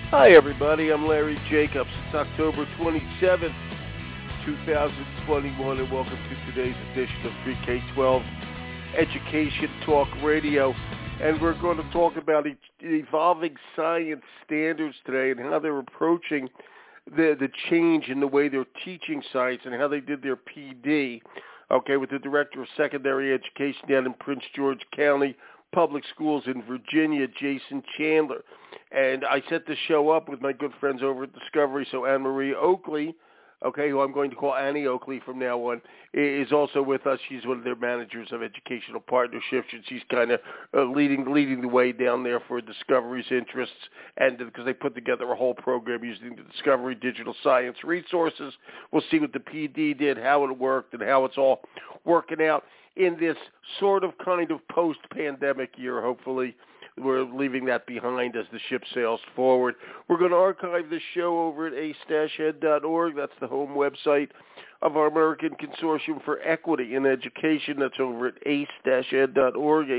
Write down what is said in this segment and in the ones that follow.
Hi, everybody. I'm Larry Jacobs. It's October 27th, 2021, and welcome to today's edition of Pre-K-12 Education Talk Radio. And we're going to talk about evolving science standards today and how they're approaching the change in the way they're teaching science and how they did their PD, with the Director of Secondary Education down in Prince George County Public Schools in Virginia, Jason Chandler. And I set the show up with my good friends over at Discovery, so Anne-Marie Oakley, who I'm going to call Annie Oakley from now on, is also with us. She's one of their managers of educational partnerships, and she's kind of leading the way down there for Discovery's interests, and because they put together a whole program using the Discovery digital science resources. We'll see what the PD did, how it worked, and how it's all working out in this sort of kind of post-pandemic year, hopefully. We're leaving that behind as the ship sails forward. We're going to archive the show over at ace-ed.org. That's the home website of our American Consortium for Equity in Education. That's over at ace-ed.org,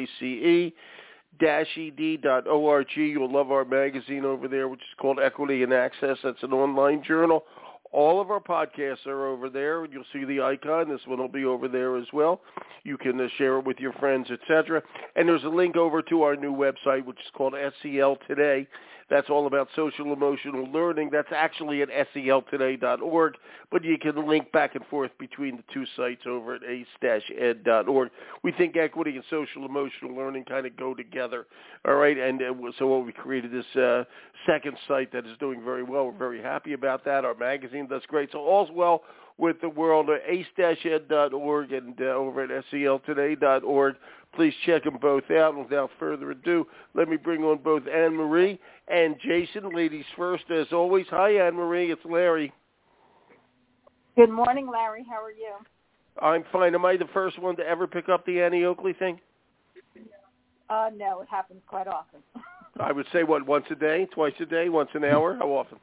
ace-ed.org. You'll love our magazine over there, which is called Equity and Access. That's an online journal. All of our podcasts are over there. You'll see the icon. This one will be over there as well. You can share it with your friends, etc. And there's a link over to our new website, which is called SEL Today. That's all about social emotional learning. That's actually at seltoday.org, but you can link back and forth between the two sites over at ace-ed.org. We think equity and social emotional learning kind of go together, all right? And so we created this second site that is doing very well. We're very happy about that. Our magazine does great. So all's well with the world at ace-ed.org and over at seltoday.org. Please check them both out. And without further ado, let me bring on both Anne-Marie and Jason. Ladies first, as always. Hi, Anne-Marie. It's Larry. Good morning, Larry. How are you? I'm fine. Am I the first one to ever pick up the Annie Oakley thing? No, it happens quite often. I would say, once a day, twice a day, once an hour? How often?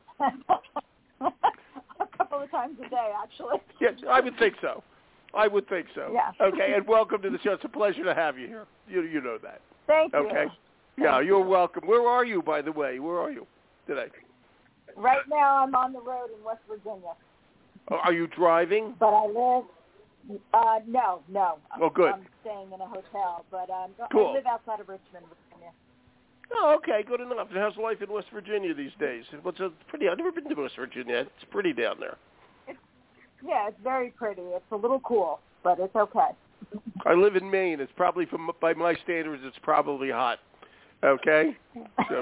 A couple of times a day, actually. Yes, I would think so. Yeah. Okay, and welcome to the show. It's a pleasure to have you here. You know that. Thank you. Okay. Yeah, you're welcome. Where are you, by the way? Where are you today? Right now, I'm on the road in West Virginia. Oh, are you driving? But I live. No. Oh, good. I'm staying in a hotel, but cool. I live outside of Richmond, Virginia. Oh, okay, good enough. And how's life in West Virginia these days? I've never been to West Virginia. It's pretty down there. It's very pretty. It's a little cool, but it's okay. I live in Maine. It's probably, by my standards, it's probably hot. Okay? So,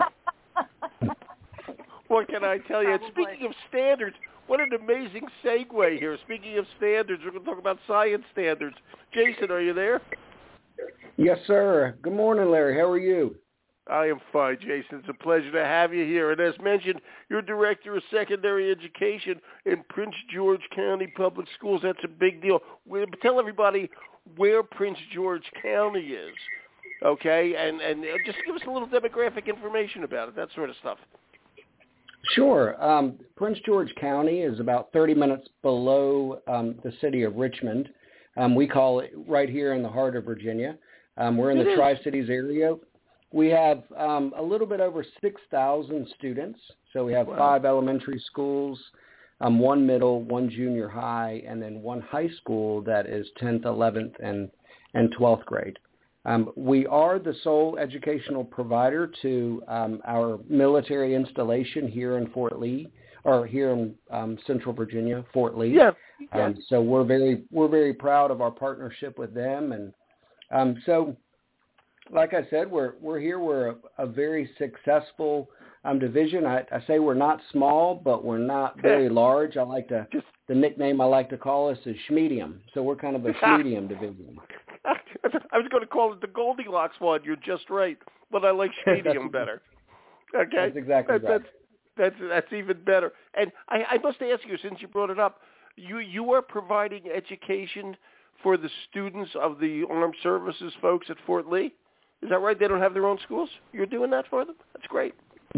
what can I tell you? Probably. Speaking of standards, what an amazing segue here. Speaking of standards, we're going to talk about science standards. Jason, are you there? Yes, sir. Good morning, Larry. How are you? I am fine, Jason. It's a pleasure to have you here. And as mentioned, you're Director of Secondary Education in Prince George County Public Schools. That's a big deal. Tell everybody where Prince George County is, okay? And just give us a little demographic information about it, that sort of stuff. Sure. Prince George County is about 30 minutes below the city of Richmond. We call it right here in the heart of Virginia. We're in the Tri-Cities area. We have a little bit over 6,000 students. So we have 5 elementary schools, 1 middle, 1 junior high, and then 1 high school that is 10th, 11th, and 12th grade. We are the sole educational provider to our military installation here in Fort Lee, or here in Central Virginia, Fort Lee. Yeah. So we're very proud of our partnership with them, and so. Like I said, we're here. We're a very successful division. I say we're not small, but we're not very large. The nickname I like to call us is Schmedium. So we're kind of a Schmedium division. I was going to call it the Goldilocks one. You're just right, but I like Schmedium better. Okay, that's exactly right. That's even better. And I must ask you, since you brought it up, you are providing education for the students of the armed services folks at Fort Lee. Is that right? They don't have their own schools? You're doing that for them? That's great.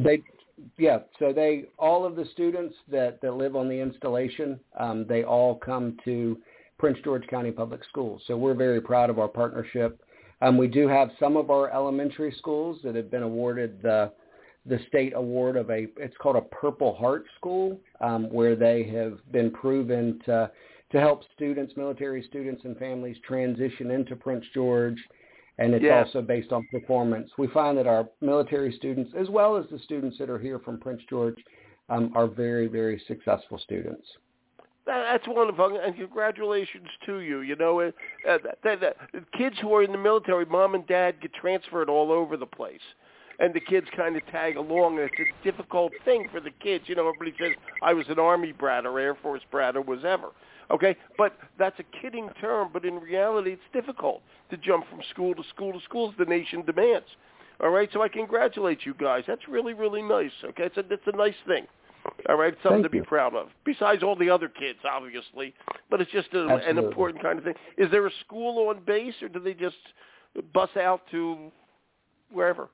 So all of the students that live on the installation, they all come to Prince George County Public Schools. So we're very proud of our partnership. We do have some of our elementary schools that have been awarded the the state award of it's called a Purple Heart School, where they have been proven to help students, military students and families transition into Prince George, and it's also based on performance. We find that our military students, as well as the students that are here from Prince George, are very, very successful students. That's wonderful, and congratulations to you. You know, the kids who are in the military, mom and dad get transferred all over the place, and the kids kind of tag along. And it's a difficult thing for the kids. You know, everybody says, I was an Army brat or Air Force brat or whatever. Okay, but that's a kidding term, but in reality it's difficult to jump from school to school to school as the nation demands. All right, so I congratulate you guys. That's really, really nice. Okay, it's a nice thing. All right, something to be proud of, besides all the other kids, obviously. But it's just an important kind of thing. Is there a school on base, or do they just bus out to wherever?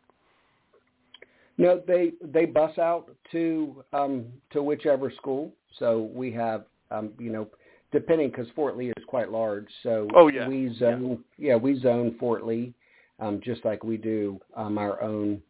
No, they bus out to whichever school. So we have, depending, because Fort Lee is quite large. So we zone Fort Lee, just like we do our own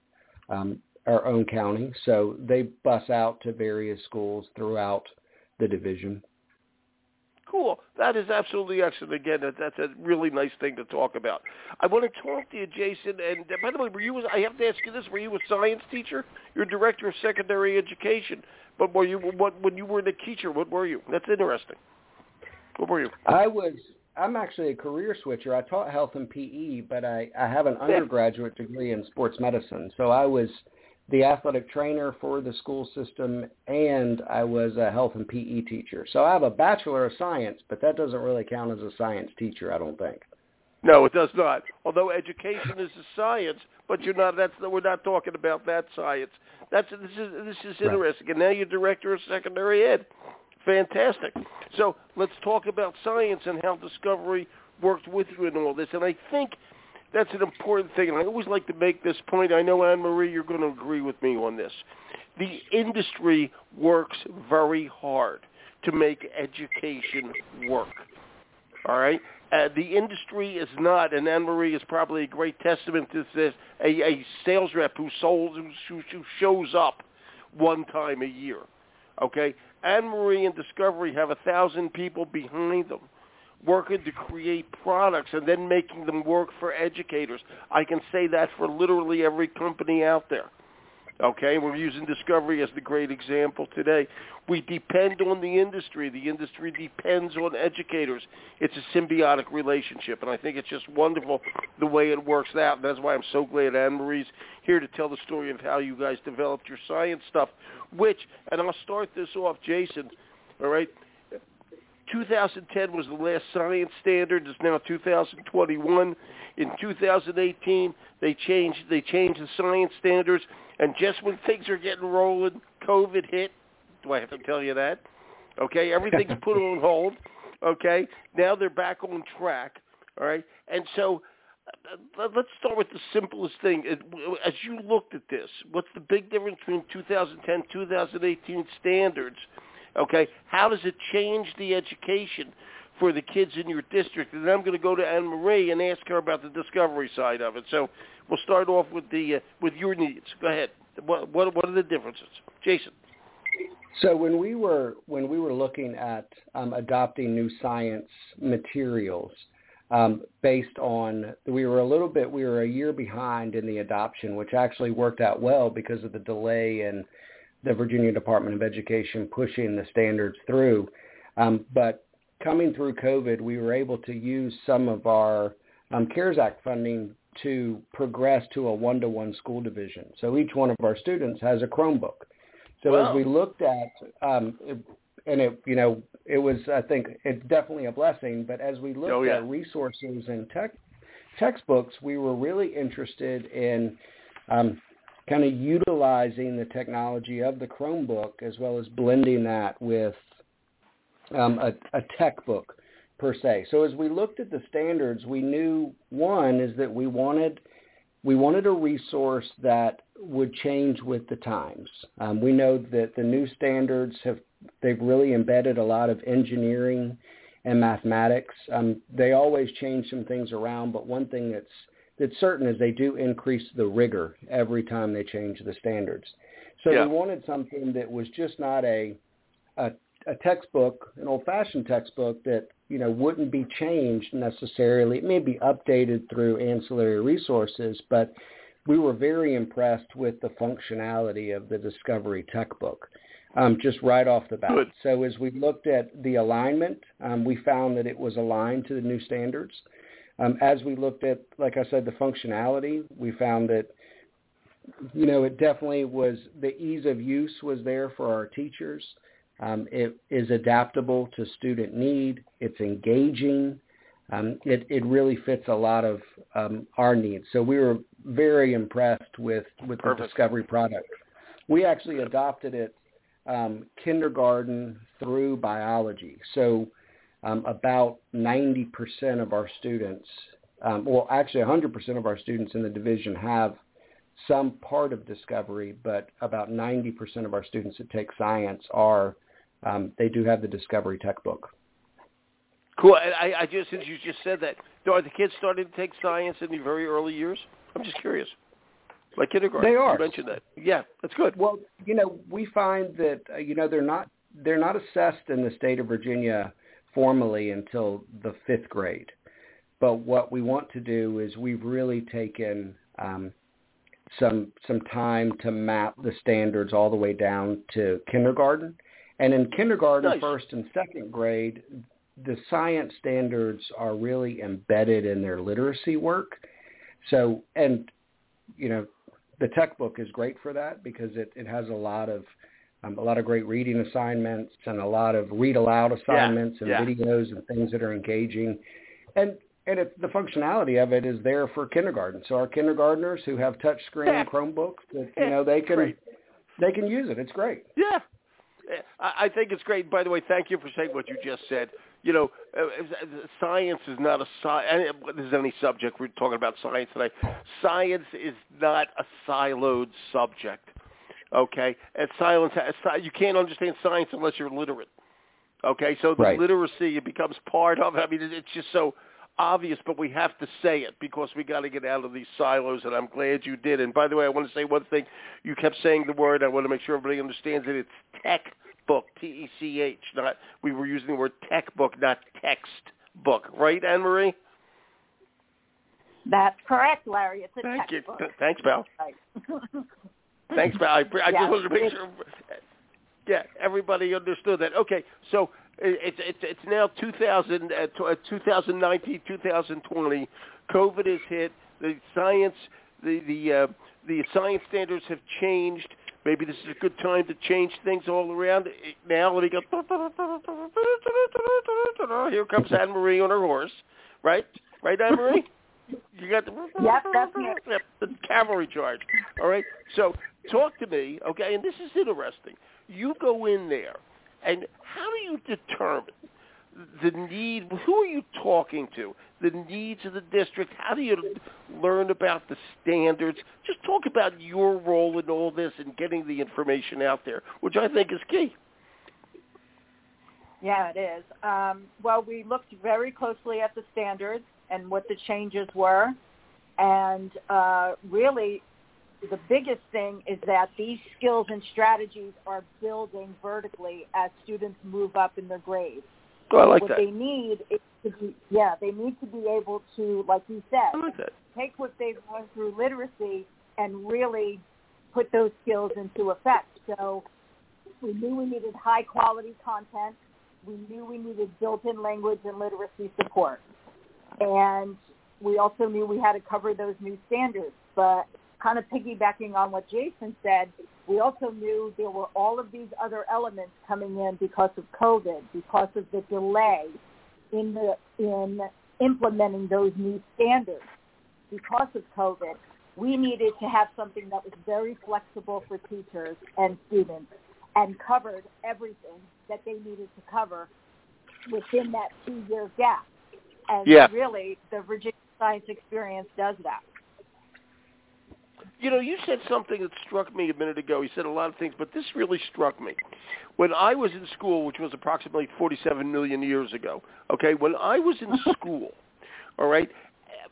county. So they bus out to various schools throughout the division. Cool. That is absolutely excellent. Again, that's a really nice thing to talk about. I want to talk to you, Jason. And by the way, I have to ask you this: were you a science teacher? You're director of secondary education, but when you were the teacher, what were you? That's interesting. What were you? I'm actually a career switcher. I taught health and PE, but I have an undergraduate degree in sports medicine. So I was the athletic trainer for the school system, and I was a health and PE teacher. So I have a Bachelor of Science, but that doesn't really count as a science teacher, I don't think. No, it does not. Although education is a science, but we're not talking about that science. This is interesting. And now you're director of secondary ed. Fantastic. So let's talk about science and how Discovery worked with you in all this. And I think that's an important thing. And I always like to make this point. I know, Anne-Marie, you're going to agree with me on this. The industry works very hard to make education work. All right? The industry is not, and Anne-Marie is probably a great testament to this, a sales rep who shows up one time a year. Okay? Anne-Marie and Discovery have 1,000 people behind them working to create products and then making them work for educators. I can say that for literally every company out there. Okay, we're using Discovery as the great example today. We depend on the industry. The industry depends on educators. It's a symbiotic relationship, and I think it's just wonderful the way it works out. And that's why I'm so glad Anne-Marie's here to tell the story of how you guys developed your science stuff, and I'll start this off, Jason, all right? 2010 was the last science standard. It's now 2021. In 2018, they changed the science standards, and just when things are getting rolling, COVID hit. Do I have to tell you that? Okay, everything's put on hold. Okay, now they're back on track. All right, and so let's start with the simplest thing. As you looked at this, what's the big difference between 2010, 2018 standards? Okay, how does it change the education for the kids in your district? And then I'm going to go to Anne-Marie and ask her about the Discovery side of it. So we'll start off with your needs. Go ahead. What are the differences, Jason? So when we were looking at adopting new science materials, based on we were a year behind in the adoption, which actually worked out well because of the delay in the Virginia Department of Education pushing the standards through. But coming through COVID, we were able to use some of our CARES Act funding to progress to a 1-to-1 school division. So each one of our students has a Chromebook. So as we looked at, it was, I think, it's definitely a blessing, but as we looked at resources and textbooks, we were really interested in kind of utilizing the technology of the Chromebook as well as blending that with a tech book per se. So as we looked at the standards, we knew one is that we wanted a resource that would change with the times. We know that the new standards they've really embedded a lot of engineering and mathematics. They always change some things around, but one thing that's certain is they do increase the rigor every time they change the standards. So we wanted something that was just not a textbook, an old-fashioned textbook that, wouldn't be changed necessarily. It may be updated through ancillary resources, but we were very impressed with the functionality of the Discovery Textbook, just right off the bat. Good. So as we looked at the alignment, we found that it was aligned to the new standards. As we looked at, like I said, the functionality, we found that, it definitely was, the ease of use was there for our teachers. It is adaptable to student need. It's engaging. It really fits a lot of our needs. So we were very impressed with the Discovery product. We actually adopted it kindergarten through biology. So about 90% of our students, actually 100% of our students in the division have some part of Discovery, but about 90% of our students that take science they do have the Discovery Textbook. Cool. I just, since you just said that, are the kids starting to take science in the very early years? I'm just curious. Like kindergarten. They are. You mentioned that. Yeah, that's good. Well, we find that, they're not assessed in the state of Virginia formally until the 5th grade. But what we want to do is we've really taken some time to map the standards all the way down to kindergarten. And in kindergarten, first and second grade, the science standards are really embedded in their literacy work. So, and, the textbook is great for that because it has a lot of great reading assignments and a lot of read aloud assignments and videos and things that are engaging. And the functionality of it is there for kindergarten. So our kindergartners who have touchscreen Chromebooks, they can use it. It's great. Yeah. I think it's great. By the way, thank you for saying what you just said. Science is not there's any subject. We're talking about science today. Science is not a siloed subject, okay? And you can't understand science unless you're literate, okay? So the literacy, it becomes part of it. I mean, it's just so obvious, but we have to say it because we got to get out of these silos, and I'm glad you did. And by the way, I want to say one thing. You kept saying the word. I want to make sure everybody understands it. It's textbook, T-E-C-H. We were using the word textbook, not textbook. Right, Anne-Marie? That's correct, Larry. It's a textbook. Thanks, pal. Thanks, pal. I just wanted to make sure. Yeah, everybody understood that. Okay, so it's now 2019, 2020. COVID has hit. The science, the science standards have changed. Maybe this is a good time to change things all around. Now let me go. Here comes Anne-Marie on her horse, right? Right, Anne-Marie? You got the the cavalry charge. All right. So talk to me, okay? And this is interesting. You go in there, and how do you determine the need? Who are you talking to? The needs of the district? How do you learn about the standards? Just talk about your role in all this and getting the information out there, which I think is key. Yeah, it is. Well, we looked very closely at the standards and what the changes were, and really the biggest thing is that these skills and strategies are building vertically as students move up in their grades. Oh, I like what that. They need is they need to be able to, like you said, take what they've learned through literacy and really put those skills into effect. So we knew we needed high quality content. We knew we needed built-in language and literacy support. And we also knew we had to cover those new standards. But kind of piggybacking on what Jason said, we also knew there were all of these other elements coming in because of COVID, because of the delay in implementing those new standards. Because of COVID, we needed to have something that was very flexible for teachers and students and covered everything that they needed to cover within that 2-year gap. And really, the Virginia Science Experience does that. You know, you said something that struck me a minute ago. You said a lot of things, but this really struck me. When I was in school, which was approximately 47 million years ago, okay, when I was in school, all right,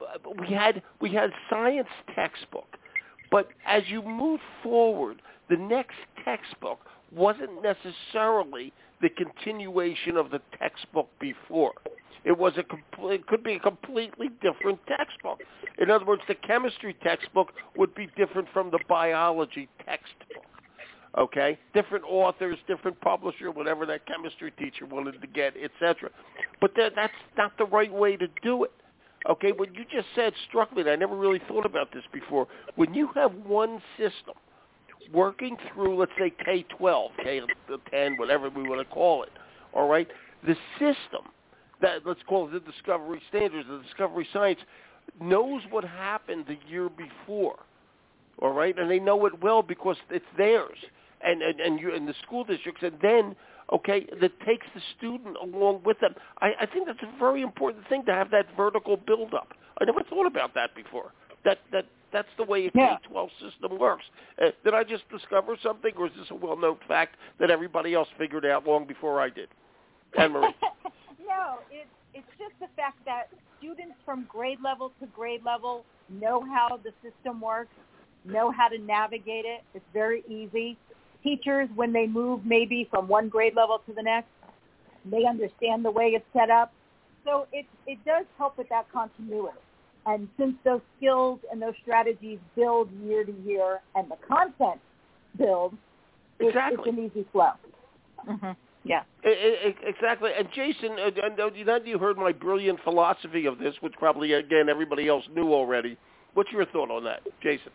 we had science textbook, but as you move forward, the next textbook wasn't necessarily the continuation of the textbook before. It could be a completely different textbook. In other words, the chemistry textbook would be different from the biology textbook. Okay? Different authors, different publisher, whatever that chemistry teacher wanted to get, etc. But that's not the right way to do it. Okay? What you just said struck me, and I never really thought about this before. When you have one system working through, let's say, K-12, K-10, whatever we want to call it, all right, the system, that let's call it the Discovery Standards, the Discovery Science, knows what happened the year before, all right, and they know it well because it's theirs, and you in the school districts, and then that takes the student along with them. I think that's a very important thing to have that vertical build-up. I never thought about that before. That's the way a K-12 system works. Did I just discover something, or is this a well-known fact that everybody else figured out long before I did? Anne-Marie. No, it's just the fact that students from grade level to grade level know how the system works, know how to navigate it. It's very easy. Teachers, when they move maybe from one grade level to the next, they understand the way it's set up. So it does help with that continuity. And since those skills and those strategies build year to year and the content builds, it's an easy flow. Mm-hmm. Yeah. Exactly. And Jason, you heard my brilliant philosophy of this, which probably, again, everybody else knew already. What's your thought on that, Jason?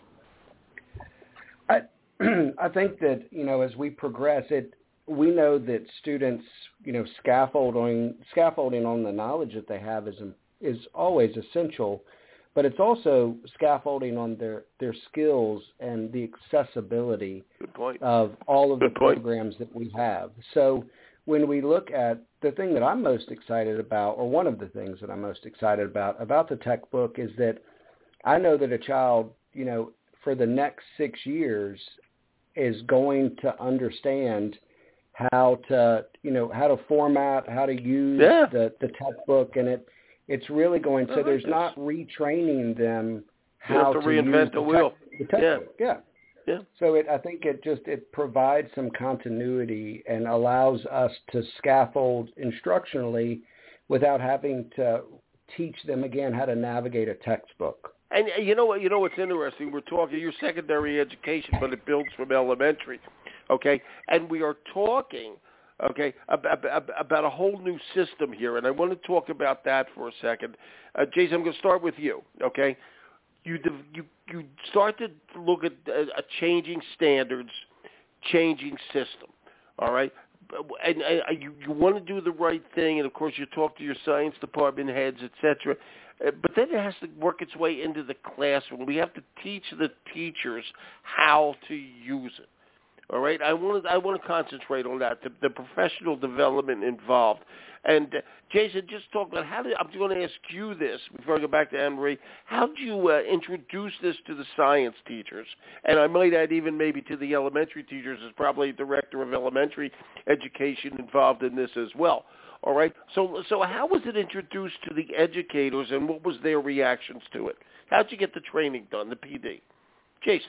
I think that, as we progress, we know that students, scaffolding on the knowledge that they have is always essential, but it's also scaffolding on their skills and the accessibility of all of the programs that we have. So when we look at the thing that I'm most excited about, or one of the things that I'm most excited about the tech book, is that I know that a child, for the next 6 years is going to understand how to format, how to use the tech book, and it's really going, so there's not retraining them how to reinvent the wheel. The textbook. Yeah. So I think it provides some continuity and allows us to scaffold instructionally without having to teach them again how to navigate a textbook. And you know what's interesting? We're talking your secondary education, but it builds from elementary, okay? And we are talking, about a whole new system here, and I want to talk about that for a second. Jason, I'm going to start with you, okay? You start to look at a changing standards, changing system, all right? And you want to do the right thing, and of course you talk to your science department heads, etc. But then it has to work its way into the classroom. We have to teach the teachers how to use it. All right, I want to concentrate on that, the professional development involved. And Jason, just talk about I'm going to ask you this before I go back to Anne-Marie. How did you introduce this to the science teachers? And I might add even maybe to the elementary teachers. There's probably a director of elementary education involved in this as well. All right, so how was it introduced to the educators, and what was their reactions to it? How did you get the training done, the PD? Jason.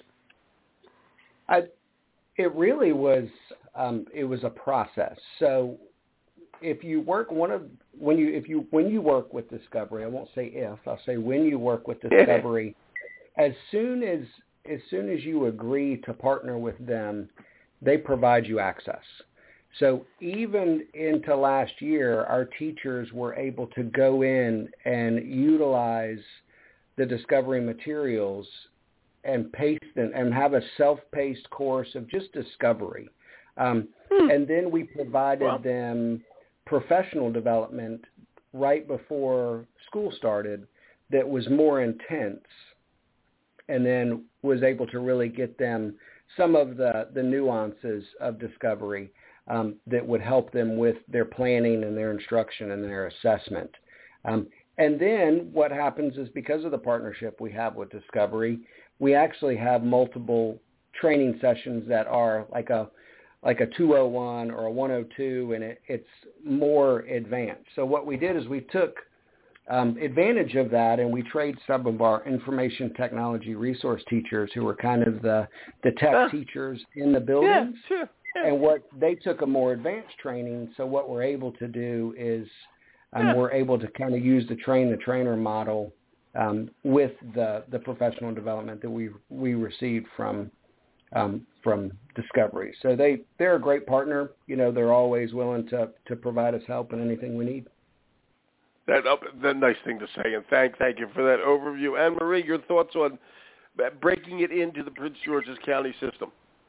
It really was. It was a process. So, if you work when you work with Discovery, I won't say if, I'll say when you work with Discovery, as soon as you agree to partner with them, they provide you access. So even into last year, our teachers were able to go in and utilize the Discovery materials and paste them and have a self-paced course of just Discovery. And then we provided them professional development right before school started that was more intense, and then was able to really get them some of the nuances of Discovery that would help them with their planning and their instruction and their assessment. And then what happens is, because of the partnership we have with Discovery, we actually have multiple training sessions that are like a 201 or a 102, and it's more advanced. So what we did is we took advantage of that, and we trade some of our information technology resource teachers who were kind of the tech teachers in the buildings. Yeah, sure. Yeah. And what they took a more advanced training. So what we're able to do is we're able to kind of use the train-the-trainer model with the professional development that we received from Discovery. So they're a great partner. They're always willing to provide us help in anything we need. That's a nice thing to say, and thank you for that overview. Anne-Marie, your thoughts on breaking it into the Prince George's County system?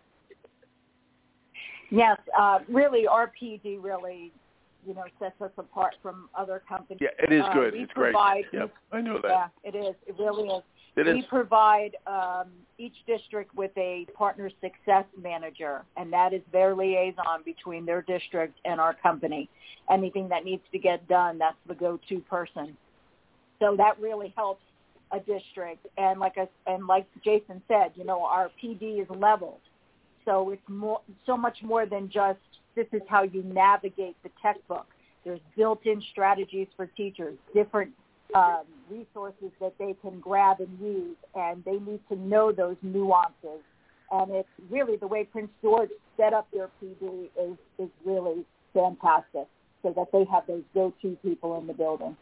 Yes, really, our PD really, sets us apart from other companies. Yeah, it is good. It's great. Yeah, I know that. Yeah, it is. It really is. We provide each district with a partner success manager, and that is their liaison between their district and our company. Anything that needs to get done, that's the go-to person. So that really helps a district. And like Jason said, our PD is leveled. So it's so much more than just this is how you navigate the textbook. There's built-in strategies for teachers, different resources that they can grab and use, and they need to know those nuances. And it's really the way Prince George set up their PD is really fantastic, so that they have those go-to people in the building.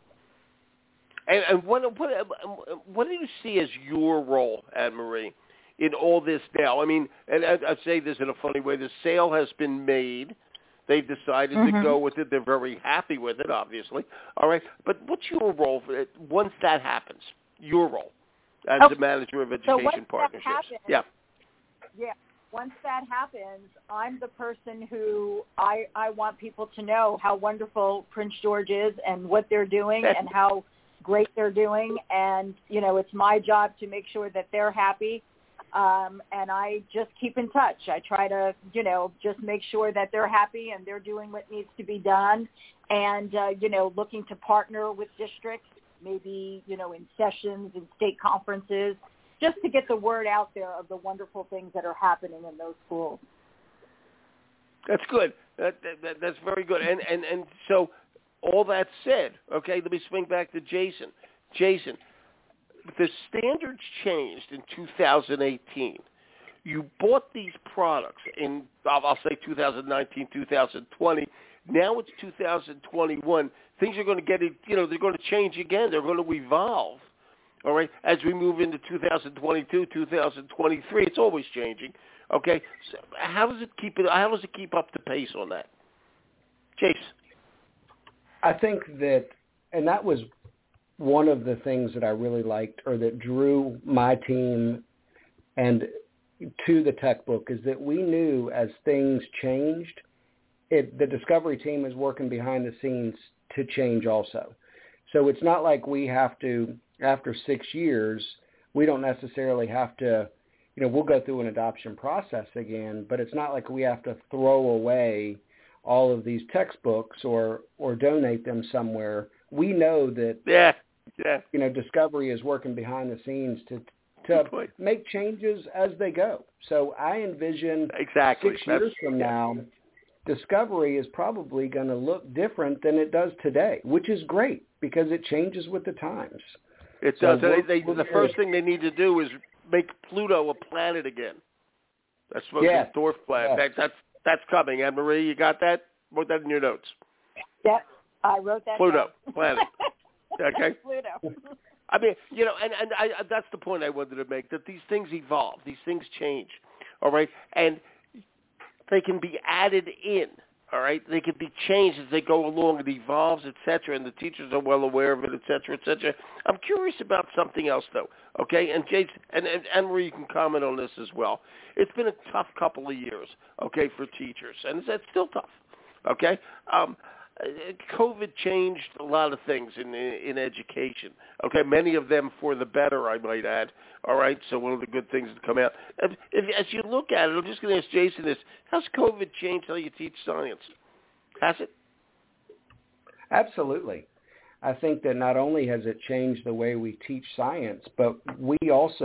And what do you see as your role, Anne-Marie, in all this now? I mean, and I say this in a funny way, the sale has been made. They've decided to go with it. They're very happy with it, obviously. All right. But what's your role once that happens, your role as the manager of education partnerships? Yeah. Once that happens, I'm the person who I want people to know how wonderful Prince George is and what they're doing and how great they're doing. And, it's my job to make sure that they're happy. And I just keep in touch. I try to, just make sure that they're happy and they're doing what needs to be done. And, looking to partner with districts, maybe, in sessions and state conferences, just to get the word out there of the wonderful things that are happening in those schools. That's good. That's very good. And so all that said, okay, let me swing back to Jason. Jason, the standards changed in 2018. You bought these products in, I'll say 2019, 2020. Now it's 2021. Things are going to they're going to change again. They're going to evolve. All right, as we move into 2022, 2023, it's always changing. Okay, so how does it keep up the pace on that, Chase? I think that, and that was one of the things that I really liked, or that drew my team and to the tech book, is that we knew as things changed, the Discovery team is working behind the scenes to change also. So it's not like we have to, after 6 years, we don't necessarily have to, we'll go through an adoption process again, but it's not like we have to throw away all of these textbooks or donate them somewhere. We know that Discovery is working behind the scenes to make changes as they go. So I envision 6 years from now, Discovery is probably going to look different than it does today, which is great because it changes with the times. It does. The first thing they need to do is make Pluto a planet again. That's what the dwarf planet. Yeah. That's coming. Anne-Marie, you got that? Wrote that in your notes. Yep, I wrote that Pluto down. planet. Okay. Pluto. I mean, and that's the point I wanted to make, that these things evolve. These things change. All right? And they can be added in. All right? They can be changed as they go along. It evolves, et cetera, and the teachers are well aware of it, et cetera, et cetera. I'm curious about something else, though. Okay? And Jason, and Anne-Marie, you can comment on this as well. It's been a tough couple of years, okay, for teachers, and it's still tough. Okay? COVID changed a lot of things in education. Okay, many of them for the better, I might add. All right, so one of the good things to come out. As you look at it, I'm just going to ask Jason this: how's COVID changed how you teach science? Has it? Absolutely. I think that not only has it changed the way we teach science, but we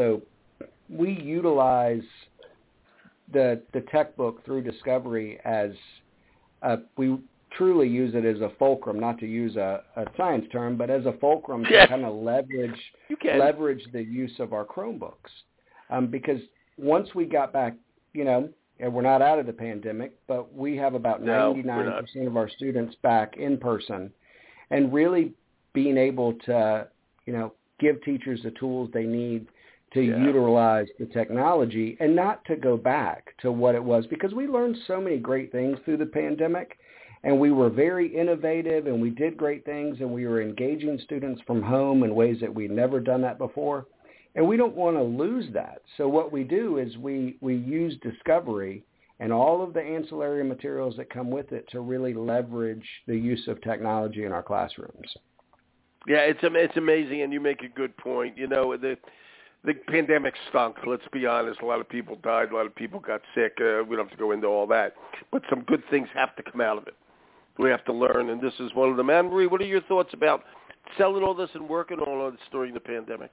utilize the tech book through Discovery as truly use it as a fulcrum, not to use a science term, but as a fulcrum to kind of leverage the use of our Chromebooks. Because once we got back, and we're not out of the pandemic, but we have about 99% of our students back in person, and really being able to, give teachers the tools they need to utilize the technology and not to go back to what it was, because we learned so many great things through the pandemic, and we were very innovative and we did great things, and we were engaging students from home in ways that we'd never done that before. And we don't want to lose that. So what we do is we use Discovery and all of the ancillary materials that come with it to really leverage the use of technology in our classrooms. Yeah, it's amazing, and you make a good point. The pandemic stunk, let's be honest. A lot of people died. A lot of people got sick. We don't have to go into all that. But some good things have to come out of it. We have to learn, and this is one of them. Anne-Marie, what are your thoughts about selling all this and working on all this during the pandemic?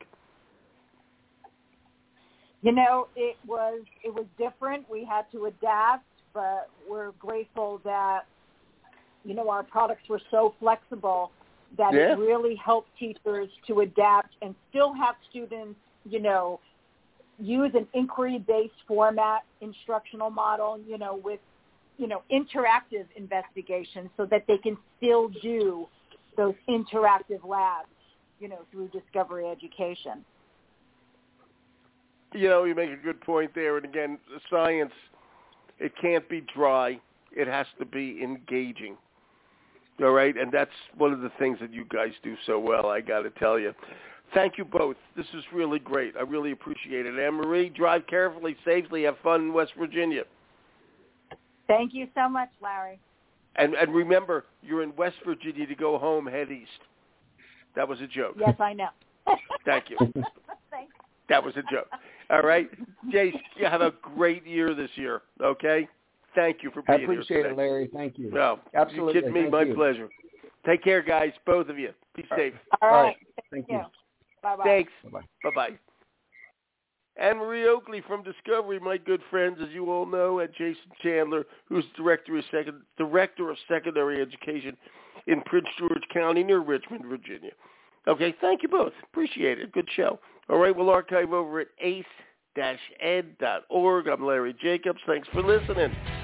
It was different. We had to adapt, but we're grateful that, our products were so flexible that it really helped teachers to adapt and still have students, use an inquiry-based format instructional model, with, interactive investigations so that they can still do those interactive labs, through Discovery Education. You make a good point there. And again, science, it can't be dry. It has to be engaging. All right? And that's one of the things that you guys do so well, I got to tell you. Thank you both. This is really great. I really appreciate it. Anne-Marie, drive carefully, safely, have fun in West Virginia. Thank you so much, Larry. And remember, you're in West Virginia to go home, head east. That was a joke. Yes, I know. Thank you. Thanks. That was a joke. All right? Jace, you have a great year this year, okay? Thank you for being here. I appreciate it, Larry. Thank you. No, absolutely. You kidding me? My pleasure. Take care, guys, both of you. Be safe. All right. Thank you. Bye-bye. Thanks. Bye-bye. Bye-bye. Anne-Marie Oakley from Discovery, my good friends, as you all know, and Jason Chandler, who's Director of Secondary Education in Prince George County near Richmond, Virginia. Okay, thank you both. Appreciate it. Good show. All right, we'll archive over at ace-ed.org. I'm Larry Jacobs. Thanks for listening.